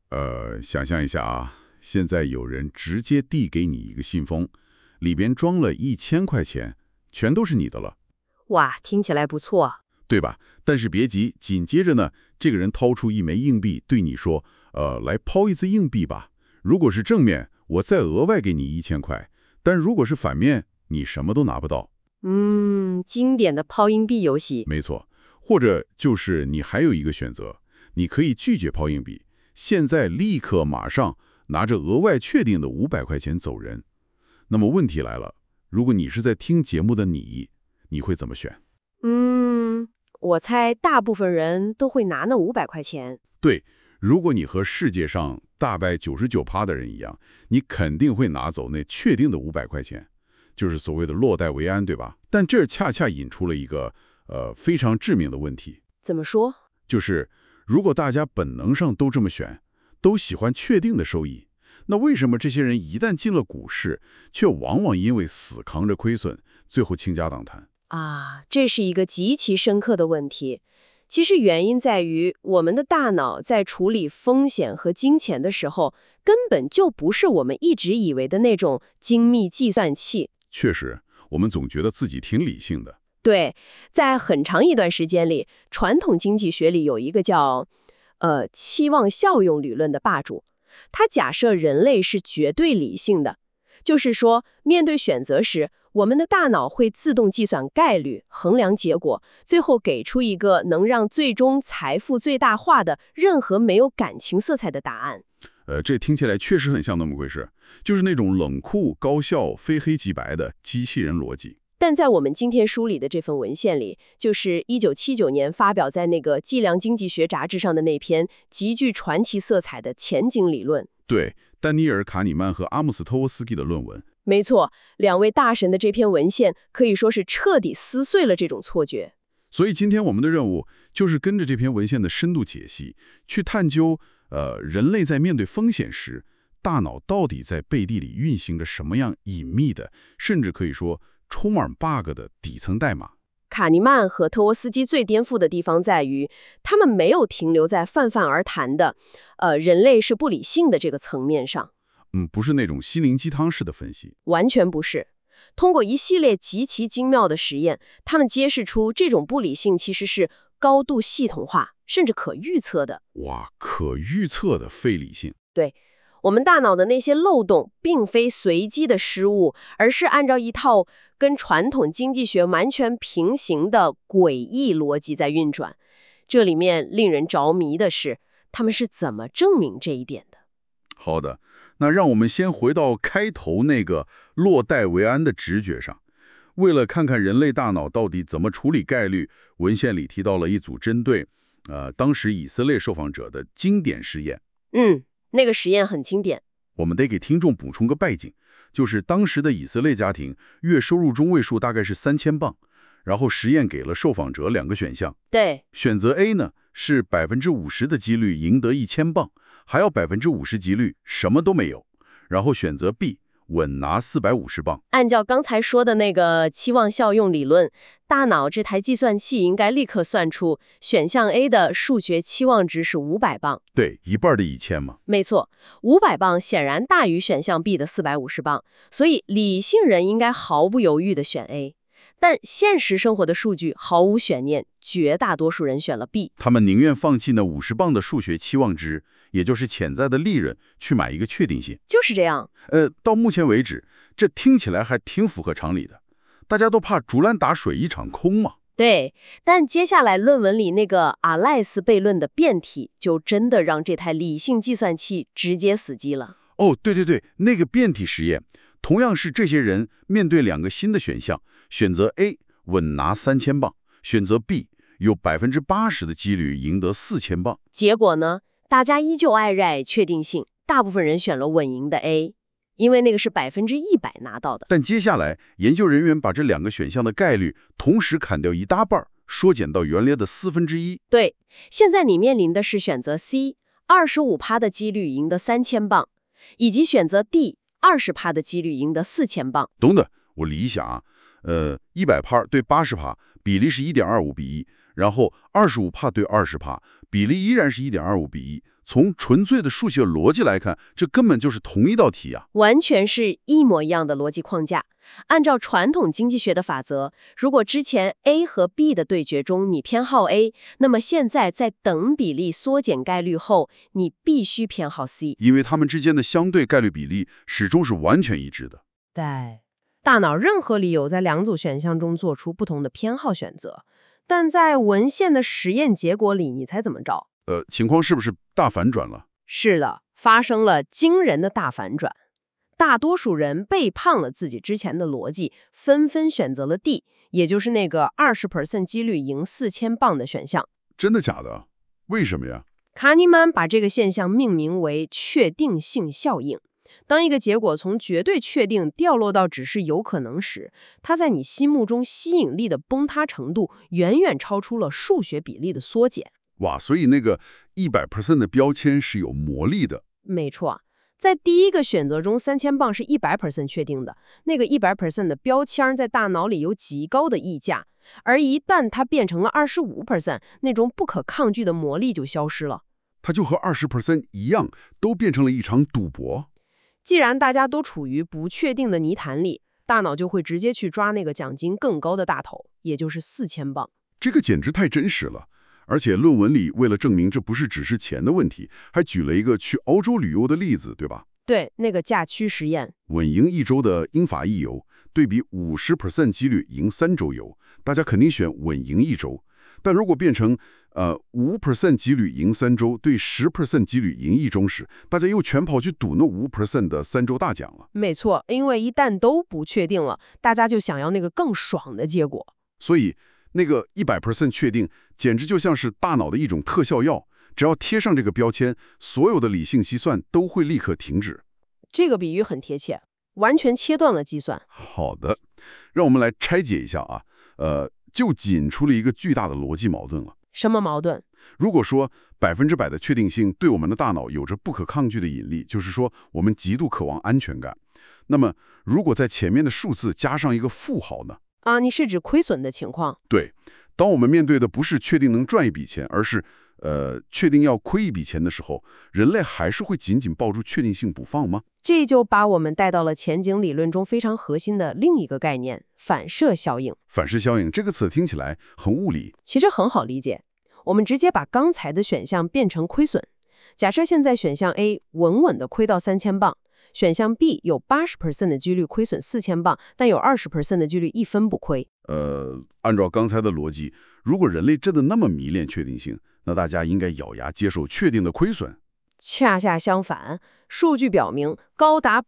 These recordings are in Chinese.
想象一下啊，现在有人直接递给你一个信封，里边装了1000块钱，全都是你的了， 哇，听起来不错。 对吧？但是别急，紧接着呢，这个人掏出一枚硬币，对你说：来抛一次硬币吧。如果是正面，我再额外给你1000块；但如果是反面，你什么都拿不到。 经典的抛硬币游戏。 没错，或者就是你还有一个选择，你可以拒绝抛硬币，现在立刻马上拿着额外确定的500块钱走人。那么问题来了，如果你是在听节目的你会怎么选？ 我猜大部分人都会拿那500块钱。 对，如果你和世界上大概99%的人一样，你肯定会拿走那确定的500块钱，就是所谓的落袋为安，对吧？但这恰恰引出了一个非常致命的问题。 怎么说？ 就是如果大家本能上都这么选，都喜欢确定的收益，那为什么这些人一旦进了股市，却往往因为死扛着亏损，最后倾家荡产？ 这是一个极其深刻的问题。其实原因在于，我们的大脑在处理风险和金钱的时候，根本就不是我们一直以为的那种精密计算器。 确实，我们总觉得自己挺理性的。 对，在很长一段时间里，传统经济学里有一个叫期望效用理论的霸主，它假设人类是绝对理性的，就是说，面对选择时，我们的大脑会自动计算概率，衡量结果，最后给出一个能让最终财富最大化的、任何没有感情色彩的答案。 这听起来确实很像那么回事，就是那种冷酷、高效、非黑即白的机器人逻辑。 但在我们今天梳理的这份文献里，就是1979年发表在那个计量经济学杂志上的那篇极具传奇色彩的前景理论。 对，丹尼尔·卡尼曼和阿姆斯特沃斯基的论文。 没错，两位大神的这篇文献可以说是彻底撕碎了这种错觉。 所以今天我们的任务就是跟着这篇文献的深度解析，去探究人类在面对风险时，大脑到底在背地里运行着什么样隐秘的，甚至可以说充满 bug 的底层代码。 卡尼曼和特沃斯基最颠覆的地方在于，他们没有停留在泛泛而谈的人类是不理性的这个层面上。 不是那种心灵鸡汤式的分析。 完全不是。通过一系列极其精妙的实验，他们揭示出这种不理性其实是高度系统化，甚至可预测的。 哇，可预测的非理性。 对，我们大脑的那些漏洞，并非随机的失误，而是按照一套跟传统经济学完全平行的诡异逻辑在运转。这里面令人着迷的是，他们是怎么证明这一点的？ 好的，那让我们先回到开头那个落袋为安的直觉上。为了看看人类大脑到底怎么处理概率，文献里提到了一组针对当时以色列受访者的经典实验。 那个实验很经典。 我们得给听众补充个背景，就是当时的以色列家庭月收入中位数大概是3000镑，然后实验给了受访者2个选项。 对， 选择 A 呢是50%的几率赢得1000镑，还有50%几率什么都没有。然后选择 B， 稳拿450镑。 按照刚才说的那个期望效用理论，大脑这台计算器应该立刻算出选项 A 的数学期望值是500镑。 对，一半的1000嘛。 没错，500镑显然大于选项 B 的450镑，所以理性人应该毫不犹豫地选 A。但现实生活的数据毫无悬念，绝大多数人选了 B。 他们宁愿放弃那50镑的数学期望值，也就是潜在的利润，去买一个确定性。 就是这样。 到目前为止，这听起来还挺符合常理的。大家都怕竹篮打水一场空嘛。 对，但接下来论文里那个阿赖斯悖论的变体，就真的让这台理性计算器直接死机了。 对，那个变体实验，同样是这些人面对2个新的选项，选择 A 稳拿3000镑，选择 B 有80%的几率赢得4000镑。 结果呢，大家依旧爱确定性，大部分人选了稳赢的 A， 因为那个是100%拿到的。 但接下来，研究人员把这2个选项的概率同时砍掉一大半，缩减到原来的1/4。 对，现在你面临的是选择 C，25% 的几率赢得3000镑。以及选择 D，20% 的几率赢得4000镑。 等等，我理一下啊，100%对80%，比例是1.25:1， 然后25%对20%，比例依然是1.25:1。从纯粹的数学逻辑来看，这根本就是同一道题啊！ 完全是一模一样的逻辑框架。按照传统经济学的法则，如果之前 A 和 B 的对决中你偏好 A， 那么现在在等比例缩减概率后，你必须偏好 C， 因为它们之间的相对概率比例始终是完全一致的。 对，大脑任何理由在两组选项中做出不同的偏好选择，但在文献的实验结果里，你猜怎么着？ 情况是不是大反转了？ 是的，发生了惊人的大反转。大多数人背叛了自己之前的逻辑，纷纷选择了 D， 也就是那个20% 几率赢4000磅的选项。 真的假的？为什么呀？ 卡尼曼把这个现象命名为确定性效应。当一个结果从绝对确定掉落到只是有可能时，它在你心目中吸引力的崩塌程度远远超出了数学比例的缩减。 哇，所以那个100% 的标签是有魔力的。 没错，在第一个选择中，3000磅是100% 确定的，那个100% 的标签在大脑里有极高的溢价，而一旦它变成了25%，那种不可抗拒的魔力就消失了。 它就和20% 一样，都变成了一场赌博。 既然大家都处于不确定的泥潭里，大脑就会直接去抓那个奖金更高的大头，也就是4000磅。 这个简直太真实了。而且论文里为了证明这不是只是钱的问题，还举了一个去欧洲旅游的例子，对吧？ 对，那个假区实验， 稳赢1周的英法意游，对比50% 几率赢3周游，大家肯定选稳赢1周。但如果变成5% 几率赢3周对10% 几率赢1周时，大家又全跑去赌那5% 的3周大奖了。 没错，因为一旦都不确定了，大家就想要那个更爽的结果。 所以那个100% 确定，简直就像是大脑的一种特效药，只要贴上这个标签，所有的理性计算都会立刻停止。 这个比喻很贴切，完全切断了计算。 好的，让我们来拆解一下啊，就引出了一个巨大的逻辑矛盾了。 什么矛盾？ 如果说100%的确定性对我们的大脑有着不可抗拒的引力，就是说我们极度渴望安全感，那么如果在前面的数字加上一个负号呢？ 啊，你是指亏损的情况？ 对，当我们面对的不是确定能赚一笔钱，而是确定要亏一笔钱的时候，人类还是会紧紧抱住确定性不放吗？ 这就把我们带到了前景理论中非常核心的另一个概念——反射效应。 反射效应这个词听起来很物理， 其实很好理解。我们直接把刚才的选项变成亏损。假设现在选项 A 稳稳的亏到3000磅，选项 B 有80% 的几率亏损4000磅，但有20% 的几率一分不亏。 按照刚才的逻辑，如果人类真的那么迷恋确定性，那大家应该咬牙接受确定的亏损。 恰恰相反，数据表明，高达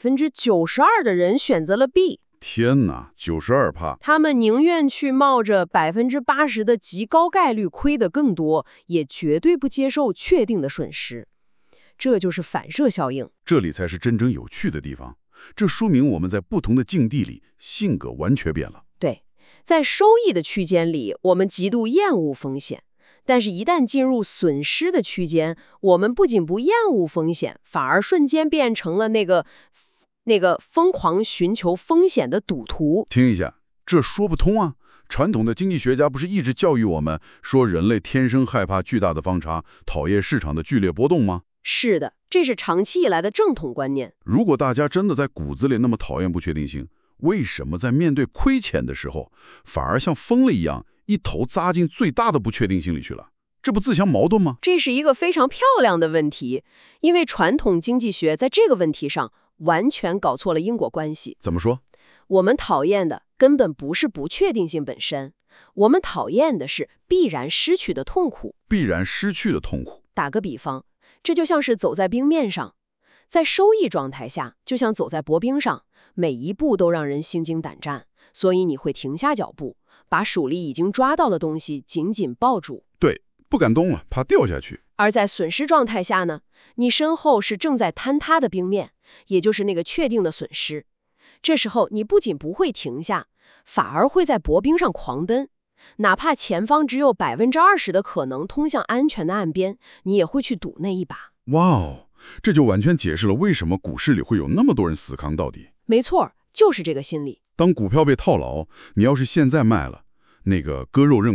92%的人选择了 B。 天哪，92%！ 他们宁愿去冒着80%的极高概率亏得更多，也绝对不接受确定的损失。这就是反射效应。 这里才是真正有趣的地方。这说明我们在不同的境地里，性格完全变了。 对，在收益的区间里，我们极度厌恶风险。但是，一旦进入损失的区间，我们不仅不厌恶风险，反而瞬间变成了那个疯狂寻求风险的赌徒。 听一下，这说不通啊！传统的经济学家不是一直教育我们说人类天生害怕巨大的方差，讨厌市场的剧烈波动吗？ 是的，这是长期以来的正统观念。 如果大家真的在骨子里那么讨厌不确定性，为什么在面对亏钱的时候，反而像疯了一样，一头扎进最大的不确定性里去了？这不自相矛盾吗？ 这是一个非常漂亮的问题，因为传统经济学在这个问题上完全搞错了因果关系。 怎么说？ 我们讨厌的根本不是不确定性本身，我们讨厌的是必然失去的痛苦。 必然失去的痛苦。 打个比方，这就像是走在冰面上，在收益状态下，就像走在薄冰上，每一步都让人心惊胆战，所以你会停下脚步，把手里已经抓到的东西紧紧抱住。 对，不敢动了，怕掉下去。 而在损失状态下呢，你身后是正在坍塌的冰面，也就是那个确定的损失。这时候你不仅不会停下，反而会在薄冰上狂奔，哪怕前方只有20%的可能通向安全的岸边，你也会去赌那一把。 哇哦，这就完全解释了为什么股市里会有那么多人死扛到底。 没错，就是这个心理。 当股票被套牢，你要是现在卖了，那个割肉认亏，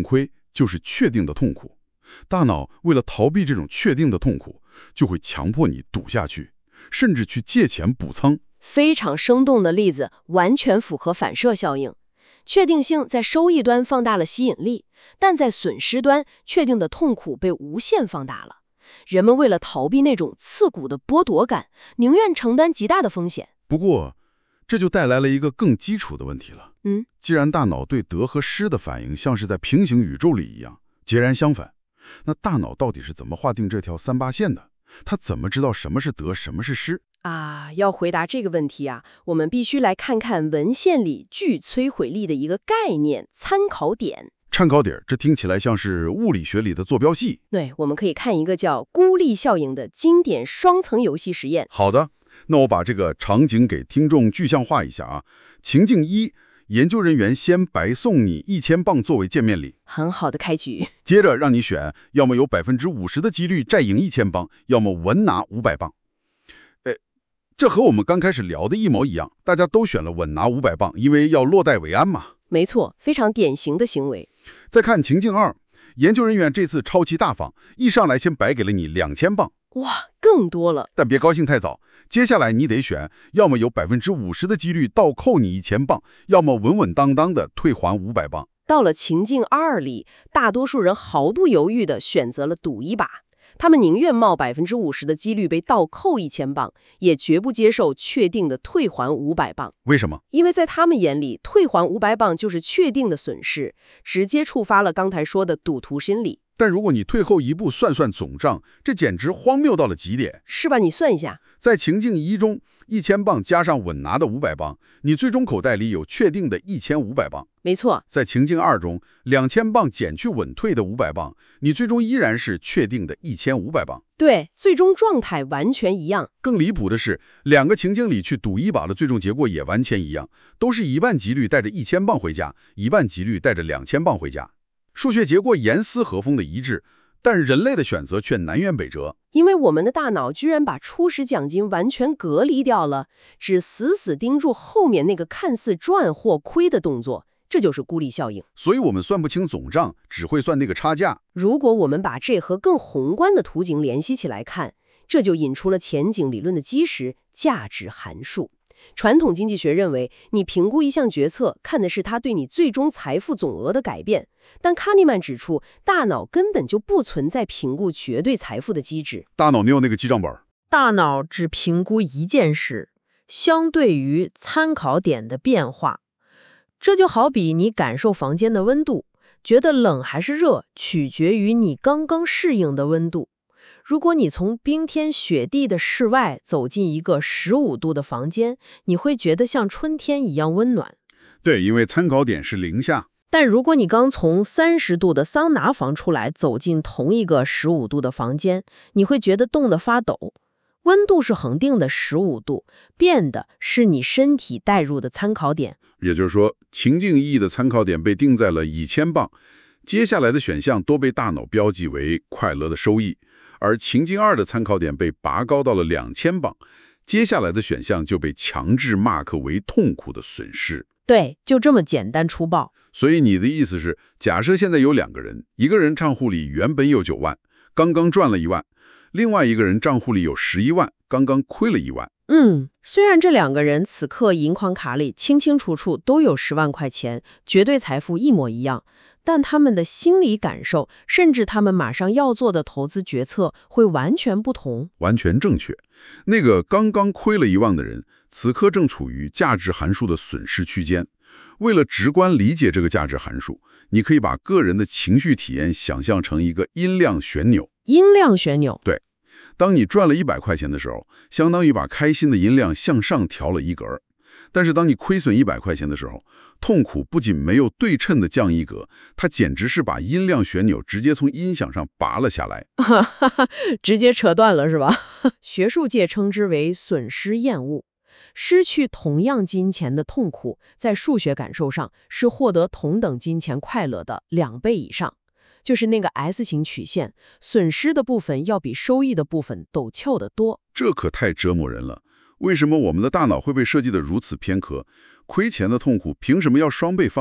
就是确定的痛苦。大脑为了逃避这种确定的痛苦，就会强迫你赌下去，甚至去借钱补仓。 非常生动的例子，完全符合反射效应。确定性在收益端放大了吸引力，但在损失端，确定的痛苦被无限放大了。人们为了逃避那种刺骨的剥夺感，宁愿承担极大的风险。 不过，这就带来了一个更基础的问题了。既然大脑对得和失的反应像是在平行宇宙里一样，截然相反，那大脑到底是怎么划定这条3/8线的？它怎么知道什么是得，什么是失？ 要回答这个问题我们必须来看看文献里具摧毁力的一个概念——参考点。 参考点，这听起来像是物理学里的坐标系。 对，我们可以看一个叫孤立效应的经典双层游戏实验。 好的，那我把这个场景给听众具象化一下情境1，研究人员先白送你1000磅作为见面礼， 很好的开局。 接着让你选，要么有50%的几率再赢1000磅，要么稳拿500磅。这和我们刚开始聊的一模一样，大家都选了稳拿500磅，因为要落袋为安嘛。 没错，非常典型的行为。 再看情境2，研究人员这次超级大方，一上来先白给了你2000磅。 哇，更多了。 但别高兴太早，接下来你得选，要么有50%的几率倒扣你1000磅，要么稳稳当当的退还500磅。 到了情境2里，大多数人毫不犹豫地选择了赌一把。他们宁愿冒50%的几率被倒扣1000磅，也绝不接受确定的退还500磅。 为什么？ 因为在他们眼里，退还500磅就是确定的损失，直接触发了刚才说的赌徒心理。 但如果你退后一步算算总账，这简直荒谬到了极点， 是吧？你算一下， 在情境1中，1000磅加上稳拿的500磅，你最终口袋里有确定的1500磅。 没错。 在情境2中，2000磅减去稳退的500磅，你最终依然是确定的1500磅。 对，最终状态完全一样。 更离谱的是，两个情境里去赌一把的最终结果也完全一样，都是1半几率带着1000磅回家，1半几率带着2000磅回家。数学结果严丝合缝的一致，但人类的选择却南辕北辙。 因为我们的大脑居然把初始奖金完全隔离掉了，只死死盯住后面那个看似赚或亏的动作，这就是孤立效应。 所以我们算不清总账，只会算那个差价。 如果我们把这和更宏观的图景联系起来看，这就引出了前景理论的基石——价值函数。传统经济学认为，你评估一项决策，看的是它对你最终财富总额的改变。但卡尼曼指出，大脑根本就不存在评估绝对财富的机制。 大脑没有那个记账本， 大脑只评估一件事，相对于参考点的变化。这就好比你感受房间的温度，觉得冷还是热，取决于你刚刚适应的温度。如果你从冰天雪地的室外走进一个15度的房间，你会觉得像春天一样温暖。 对，因为参考点是零下。 但如果你刚从30度的桑拿房出来，走进同一个15度的房间，你会觉得冻得发抖。温度是恒定的15度，变的是你身体带入的参考点。 也就是说，情境1的参考点被定在了1000磅，接下来的选项都被大脑标记为快乐的收益。而情境2的参考点被拔高到了2000磅，接下来的选项就被强制 mark 为痛苦的损失。 对，就这么简单粗暴。 所以你的意思是，假设现在有2个人，一个人账户里原本有9万，刚刚赚了1万，另外一个人账户里有11万，刚刚亏了1万。 虽然这2个人此刻银行卡里清清楚楚都有10万块钱，绝对财富一模一样，但他们的心理感受，甚至他们马上要做的投资决策会完全不同。 完全正确。那个刚刚亏了1万的人，此刻正处于价值函数的损失区间。为了直观理解这个价值函数，你可以把个人的情绪体验想象成一个音量旋钮。 音量旋钮。 对。当你赚了100块钱的时候，相当于把开心的音量向上调了1格。但是当你亏损100块钱的时候，痛苦不仅没有对称的降1格，它简直是把音量旋钮直接从音响上拔了下来。 直接扯断了是吧？学术界称之为损失厌恶。失去同样金钱的痛苦，在数学感受上是获得同等金钱快乐的2倍以上。就是那个 S 型曲线，损失的部分要比收益的部分陡峭得多。 这可太折磨人了。为什么我们的大脑会被设计得如此偏科？亏钱的痛苦凭什么要双倍放大？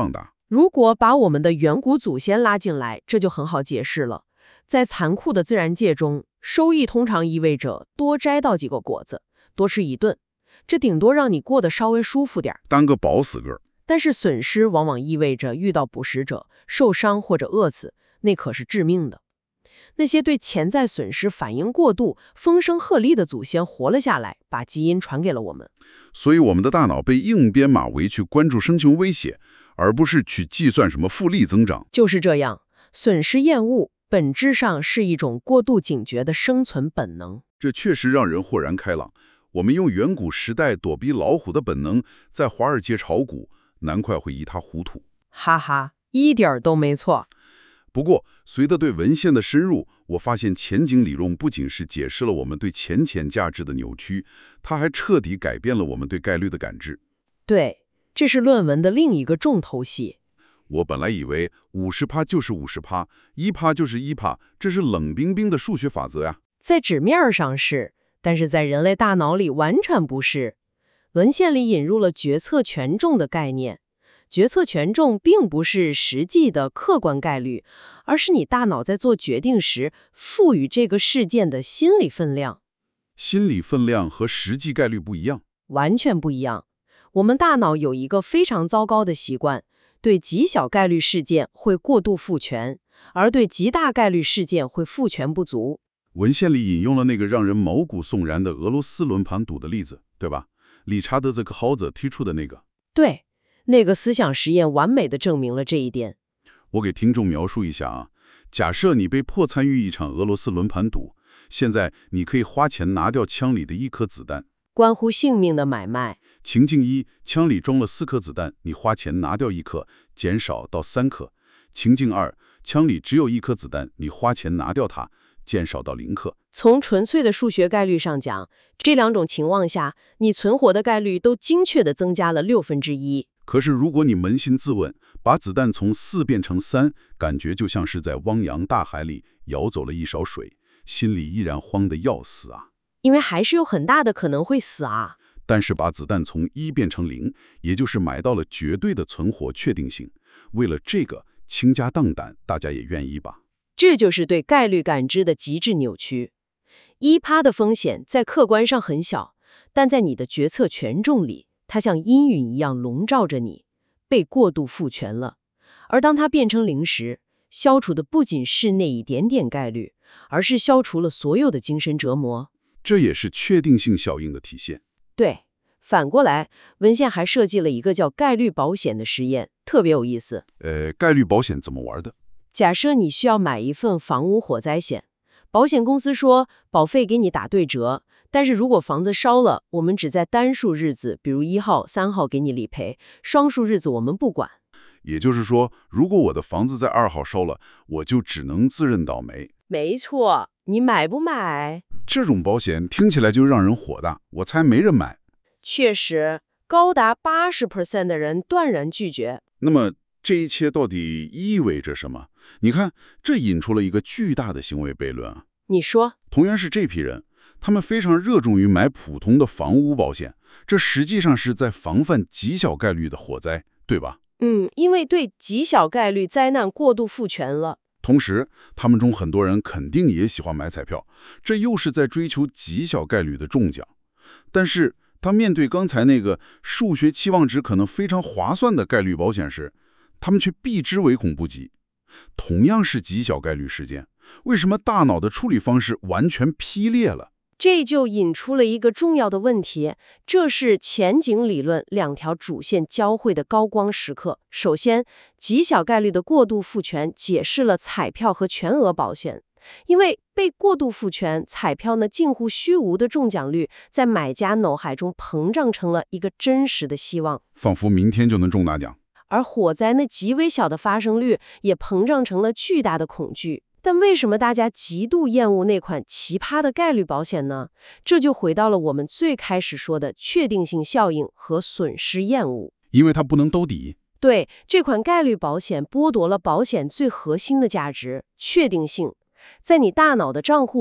如果把我们的远古祖先拉进来，这就很好解释了。在残酷的自然界中，收益通常意味着多摘到几个果子，多吃一顿，这顶多让你过得稍微舒服点儿， 当个饱死个儿。 但是损失往往意味着遇到捕食者受伤或者饿死，那可是致命的。那些对潜在损失反应过度、风声鹤唳的祖先活了下来，把基因传给了我们。 所以我们的大脑被硬编码为去关注生存威胁，而不是去计算什么复利增长。 就是这样，损失厌恶本质上是一种过度警觉的生存本能。 这确实让人豁然开朗。我们用远古时代躲避老虎的本能，在华尔街炒股，难怪会一塌糊涂。 哈哈，一点儿都没错。 不过，随着对文献的深入，我发现前景理论不仅是解释了我们对浅价值的扭曲，它还彻底改变了我们对概率的感知。 对，这是论文的另一个重头戏。 我本来以为50%就是50%，1%就是1%，这是冷冰冰的数学法则呀。 在纸面上是，但是在人类大脑里完全不是。文献里引入了决策权重的概念。决策权重并不是实际的客观概率，而是你大脑在做决定时赋予这个事件的心理分量。 心理分量和实际概率不一样， 完全不一样。我们大脑有一个非常糟糕的习惯，对极小概率事件会过度赋权，而对极大概率事件会赋权不足。 文献里引用了那个让人毛骨悚然的俄罗斯轮盘赌的例子，对吧？理查德·泽克豪泽提出的那个。 对，那个思想实验完美地证明了这一点。 我给听众描述一下啊，假设你被迫参与一场俄罗斯轮盘赌，现在你可以花钱拿掉枪里的1颗子弹， 关乎性命的买卖。 情境1，枪里装了4颗子弹，你花钱拿掉1颗，减少到3颗。情境2，枪里只有1颗子弹，你花钱拿掉它，减少到0颗。 从纯粹的数学概率上讲，这两种情况下，你存活的概率都精确地增加了1/6。 可是如果你扪心自问，把子弹从4变成3，感觉就像是在汪洋大海里舀走了一勺水，心里依然慌得要死啊。 因为还是有很大的可能会死啊。 但是把子弹从1变成0，也就是买到了绝对的存活确定性。为了这个倾家荡胆，大家也愿意吧？ 这就是对概率感知的极致扭曲。1%的风险在客观上很小，但在你的决策权重里，它像阴云一样笼罩着你，被过度赋权了。而当它变成0时，消除的不仅是那一点点概率，而是消除了所有的精神折磨。 这也是确定性效应的体现。 对，反过来，文献还设计了一个叫概率保险的实验，特别有意思。 概率保险怎么玩的？ 假设你需要买一份房屋火灾险，保险公司说保费给你打对折，但是如果房子烧了，我们只在单数日子，比如1号、3号给你理赔，双数日子我们不管。 也就是说，如果我的房子在2号烧了，我就只能自认倒霉。 没错，你买不买？ 这种保险听起来就让人火大，我猜没人买。 确实，高达80% 的人断然拒绝。 那么这一切到底意味着什么？你看，这引出了一个巨大的行为悖论啊。 你说， 同样是这批人，他们非常热衷于买普通的房屋保险，这实际上是在防范极小概率的火灾，对吧？ 因为对极小概率灾难过度赋权了。 同时，他们中很多人肯定也喜欢买彩票，这又是在追求极小概率的中奖。但是，当面对刚才那个数学期望值可能非常划算的概率保险时，他们却避之唯恐不及。同样是极小概率事件，为什么大脑的处理方式完全劈裂了？ 这就引出了一个重要的问题，这是前景理论两条主线交汇的高光时刻。首先，极小概率的过度赋权解释了彩票和全额保险。因为被过度赋权，彩票呢近乎虚无的中奖率，在买家脑海中膨胀成了一个真实的希望， 仿佛明天就能中大奖。 而火灾那极微小的发生率也膨胀成了巨大的恐惧。但为什么大家极度厌恶那款奇葩的概率保险呢？这就回到了我们最开始说的确定性效应和损失厌恶。 因为它不能兜底。 对，这款概率保险剥夺了保险最核心的价值——确定性。在你大脑的账户里，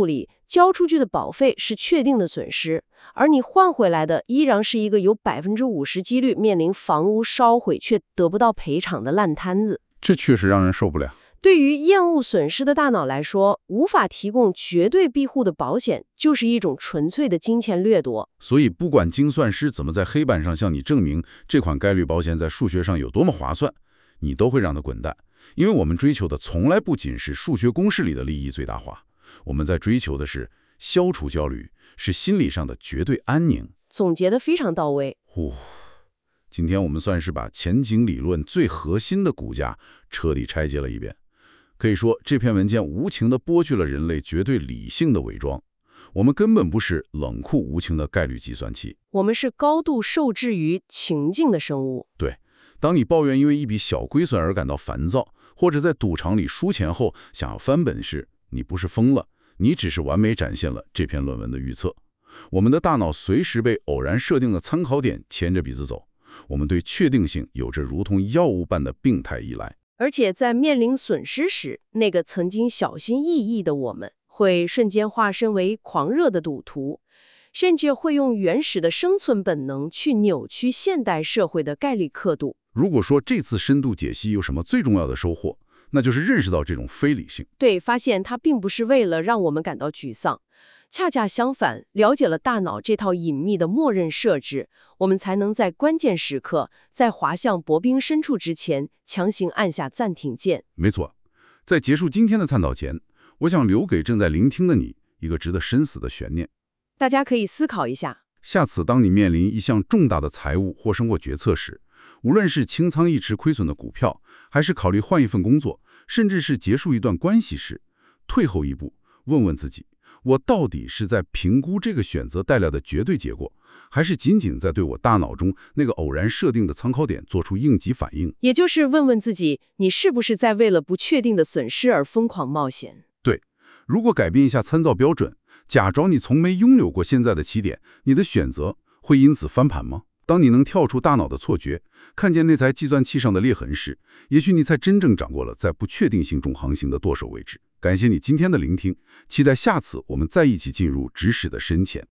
交出去的保费是确定的损失，而你换回来的依然是一个有50%几率面临房屋烧毁却得不到赔偿的烂摊子。 这确实让人受不了。 对于厌恶损失的大脑来说，无法提供绝对庇护的保险就是一种纯粹的金钱掠夺。 所以不管精算师怎么在黑板上向你证明这款概率保险在数学上有多么划算，你都会让它滚蛋。因为我们追求的从来不仅是数学公式里的利益最大化，我们在追求的是消除焦虑，是心理上的绝对安宁。 总结得非常到位。 今天我们算是把前景理论最核心的骨架彻底拆解了一遍。可以说，这篇文件无情地剥去了人类绝对理性的伪装。我们根本不是冷酷无情的概率计算器， 我们是高度受制于情境的生物。 对，当你抱怨因为一笔小亏损而感到烦躁，或者在赌场里输钱后想要翻本时，你不是疯了，你只是完美展现了这篇论文的预测。我们的大脑随时被偶然设定的参考点牵着鼻子走，我们对确定性有着如同药物般的病态依赖。 而且在面临损失时，那个曾经小心翼翼的我们，会瞬间化身为狂热的赌徒，甚至会用原始的生存本能去扭曲现代社会的概率刻度。 如果说这次深度解析有什么最重要的收获，那就是认识到这种非理性。 对，发现它并不是为了让我们感到沮丧，恰恰相反，了解了大脑这套隐秘的默认设置，我们才能在关键时刻，在滑向薄冰深处之前，强行按下暂停键。 没错，在结束今天的探讨前，我想留给正在聆听的你一个值得深思的悬念。 大家可以思考一下， 下次当你面临一项重大的财务或生活决策时，无论是清仓一池亏损的股票，还是考虑换一份工作，甚至是结束一段关系时，退后一步，问问自己，我到底是在评估这个选择带来的绝对结果，还是仅仅在对我大脑中那个偶然设定的参考点做出应急反应？ 也就是问问自己，你是不是在为了不确定的损失而疯狂冒险？ 对，如果改变一下参照标准，假装你从没拥有过现在的起点，你的选择会因此翻盘吗？当你能跳出大脑的错觉，看见那台计算器上的裂痕时，也许你才真正掌握了在不确定性中航行的舵手位置。感谢你今天的聆听，期待下次我们再一起进入知识的深浅。